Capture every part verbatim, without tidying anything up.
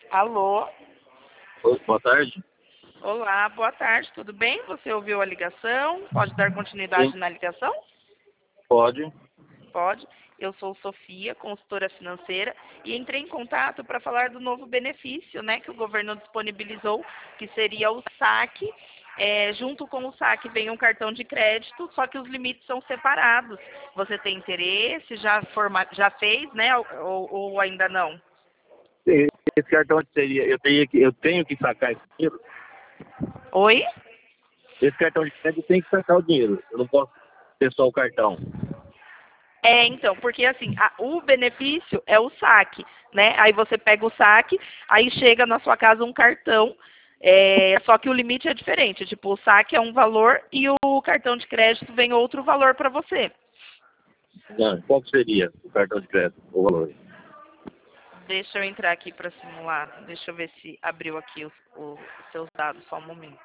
Alô? Oi, boa tarde. Olá, boa tarde, tudo bem? Você ouviu a ligação? Pode dar continuidade Sim, na ligação? pode. Pode. Eu sou Sofia, consultora financeira, e entrei em contato para falar do novo benefício, né, que o governo disponibilizou, que seria o saque. É, junto com o saque vem um cartão de crédito, só que os limites são separados. Você tem interesse? Já, forma, já fez, né? Ou, ou ainda não? Sim, esse cartão seria, eu tenho que, eu tenho que sacar esse dinheiro. Oi? Esse cartão de crédito tem que sacar o dinheiro. Eu não posso ter só o cartão. É, então, porque assim, a- o benefício é o saque, né? Aí você pega o saque, aí chega na sua casa um cartão, é, só que o limite é diferente. Tipo, o saque é um valor e o cartão de crédito vem outro valor para você. Não, qual que seria o cartão de crédito, o valor? Deixa eu entrar aqui para simular. Deixa eu ver se abriu aqui os, os seus dados, só um momento.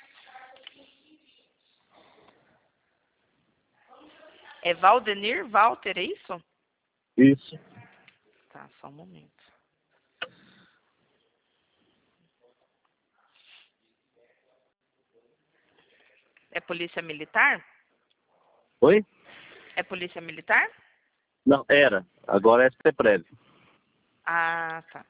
É Valdenir Walter, é isso? Isso. Tá, só um momento. É polícia militar? Oi? É polícia militar? Não, era. Agora é CEPREV. Ah, tá.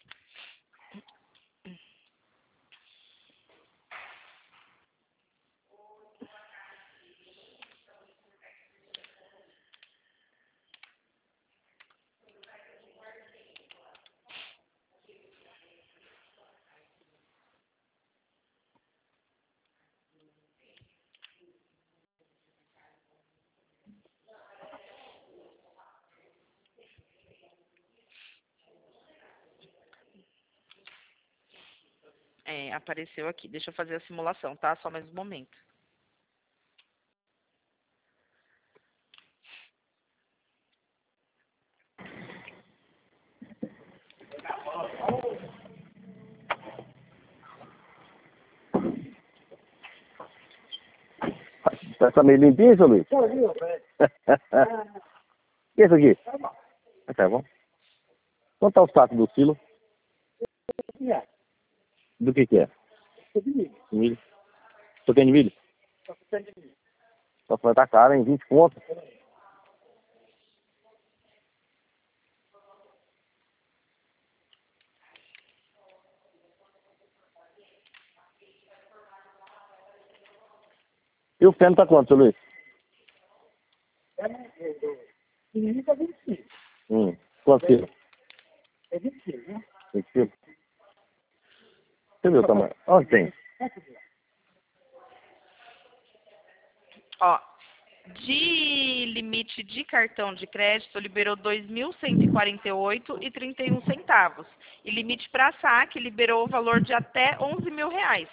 É, apareceu aqui. Deixa eu fazer a simulação, tá? Só mais um momento. Tá meio limpinho, seu Luiz? E esse aqui? Ah, tá bom. Quanto tá o saco do quilo? Do que que é? Milho. Só tem de milho? Só vai estar caro, hein? vinte conto. E o feno tá quanto, seu Luiz? Hum. Quanto quilo? vinte quilos. Você viu o tamanho? Onde tem? Ó, de limite de cartão de crédito, liberou dois mil cento e quarenta e oito reais e trinta e um centavos. E limite para saque liberou o valor de até onze mil reais.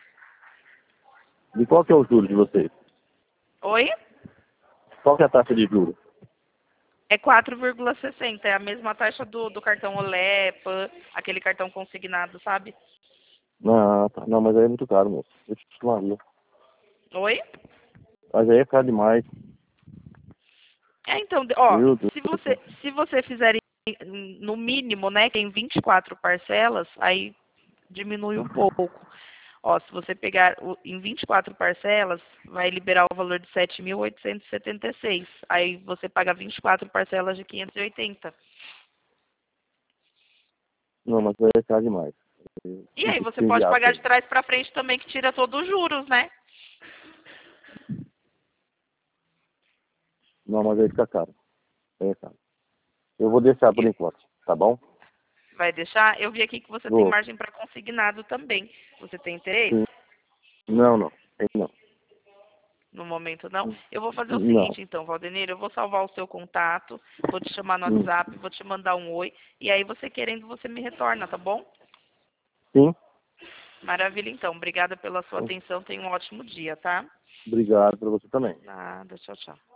E qual que é o juro de vocês? Oi? Qual que é a taxa de juros? É quatro vírgula sessenta. É a mesma taxa do, do cartão Olé, Pan, aquele cartão consignado, sabe? Não, tá. Não, mas aí é muito caro, moço. Eu te chamaria. Oi? Mas aí é caro demais. É, então, de- ó, Meu Deus se do você, céu. se você fizer em- no mínimo, né, tem vinte e quatro parcelas, aí diminui um pouco. Ó, se você pegar o- em vinte e quatro parcelas, vai liberar o valor de sete mil oitocentos e setenta e seis. Aí você paga vinte e quatro parcelas de quinhentos e oitenta. Não, mas aí é caro demais. E aí você pode Inviável pra pagar de mim. trás para frente também, que tira todos os juros, né? Não, mas aí fica caro. Aí é caro. Eu vou deixar por E enquanto, tá bom? vai deixar? Eu vi aqui que você tem Vou. margem para consignado também. Você tem interesse? Sim. Não, não. Tem não. No momento não. Eu vou fazer o Não. seguinte então, Valdenir, eu vou salvar o seu contato, vou te chamar no Hum. WhatsApp, vou te mandar um oi, e aí você querendo, você me retorna, tá bom? Sim. Maravilha então. Obrigada pela sua Então, atenção. Tenha um ótimo dia, tá? obrigado pra você também. Nada, tchau, tchau.